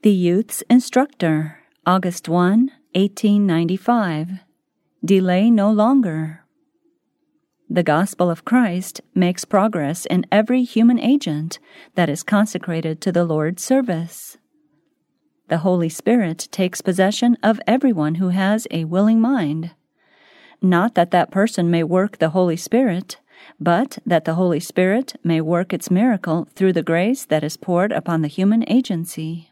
The Youth's Instructor, August 1, 1895. Delay no longer. The gospel of Christ makes progress in every human agent that is consecrated to the Lord's service. The Holy Spirit takes possession of everyone who has a willing mind. Not that that person may work the Holy Spirit, but that the Holy Spirit may work its miracle through the grace that is poured upon the human agency.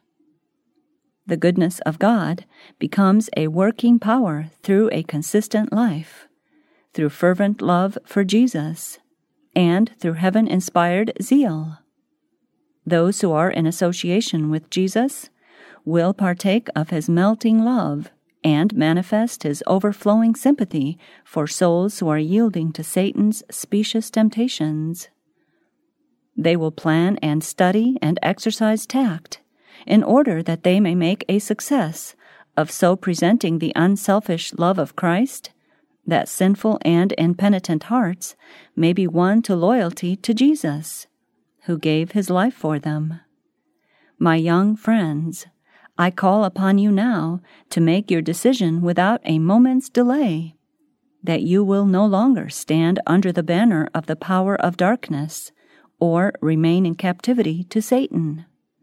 The goodness of God becomes a working power through a consistent life, through fervent love for Jesus, and through heaven-inspired zeal. Those who are in association with Jesus will partake of his melting love and manifest his overflowing sympathy for souls who are yielding to Satan's specious temptations. They will plan and study and exercise tact in order that they may make a success of so presenting the unselfish love of Christ that sinful and impenitent hearts may be won to loyalty to Jesus, who gave his life for them. My young friends, I call upon you now to make your decision without a moment's delay, that you will no longer stand under the banner of the power of darkness or remain in captivity to Satan.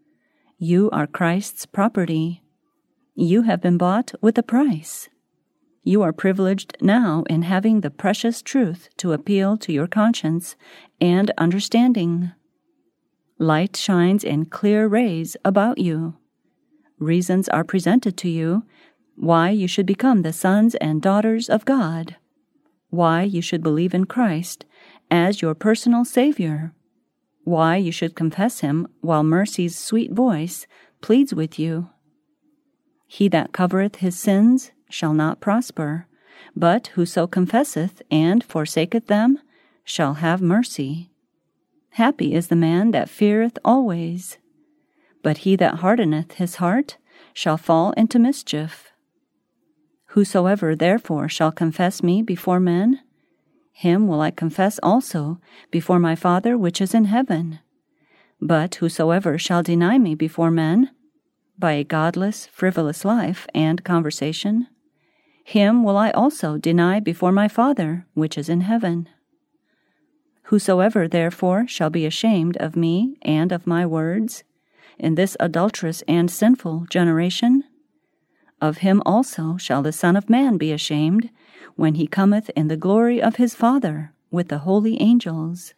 You are Christ's property. You have been bought with a price. You are privileged now in having the precious truth to appeal to your conscience and understanding. Light shines in clear rays about you. Reasons are presented to you why you should become the sons and daughters of God, why you should believe in Christ as your personal Savior, why you should confess him while mercy's sweet voice pleads with you. He that covereth his sins shall not prosper, but whoso confesseth and forsaketh them shall have mercy. Happy is the man that feareth always. But he that hardeneth his heart shall fall into mischief. Whosoever therefore shall confess me before men, him will I confess also before my Father which is in heaven. But whosoever shall deny me before men, by a godless, frivolous life and conversation, him will I also deny before my Father which is in heaven. Whosoever therefore shall be ashamed of me and of my words, in this adulterous and sinful generation, of him also shall the Son of Man be ashamed, when he cometh in the glory of his Father with the holy angels.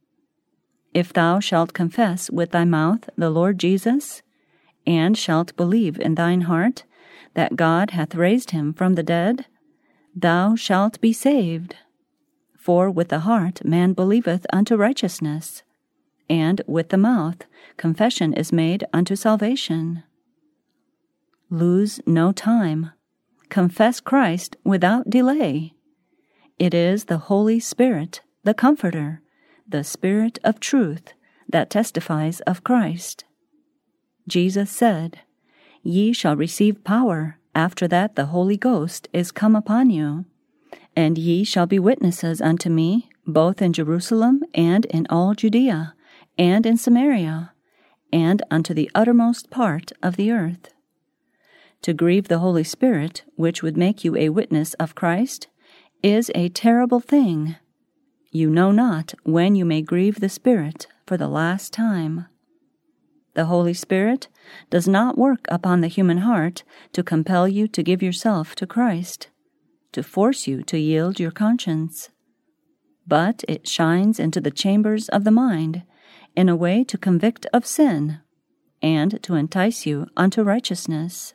If thou shalt confess with thy mouth the Lord Jesus, and shalt believe in thine heart that God hath raised him from the dead, thou shalt be saved. For with the heart man believeth unto righteousness, and with the mouth confession is made unto salvation. Lose no time. Confess Christ without delay. It is the Holy Spirit, the Comforter, the Spirit of truth, that testifies of Christ. Jesus said, Ye shall receive power after that the Holy Ghost is come upon you, and ye shall be witnesses unto me, both in Jerusalem and in all Judea, and in Samaria, and unto the uttermost part of the earth. To grieve the Holy Spirit, which would make you a witness of Christ, is a terrible thing. You know not when you may grieve the Spirit for the last time. The Holy Spirit does not work upon the human heart to compel you to give yourself to Christ, to force you to yield your conscience, but it shines into the chambers of the mind in a way to convict of sin and to entice you unto righteousness.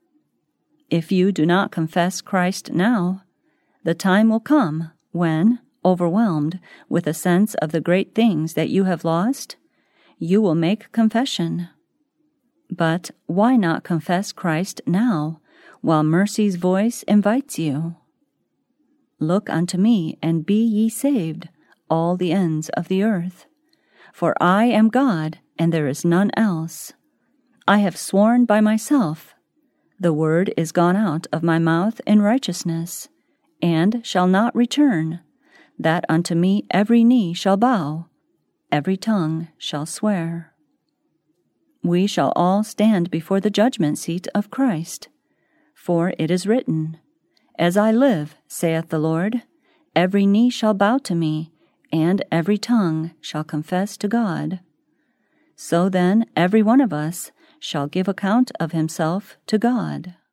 If you do not confess Christ now, the time will come when, overwhelmed with a sense of the great things that you have lost, you will make confession. But why not confess Christ now, while mercy's voice invites you? Look unto me, and be ye saved, all the ends of the earth. For I am God, and there is none else. I have sworn by myself, the word is gone out of my mouth in righteousness, and shall not return, that unto me every knee shall bow, every tongue shall swear. we shall all stand before the judgment seat of Christ. For it is written, As I live, saith the Lord, every knee shall bow to me, and every tongue shall confess to God. So then every one of us shall give account of himself to God.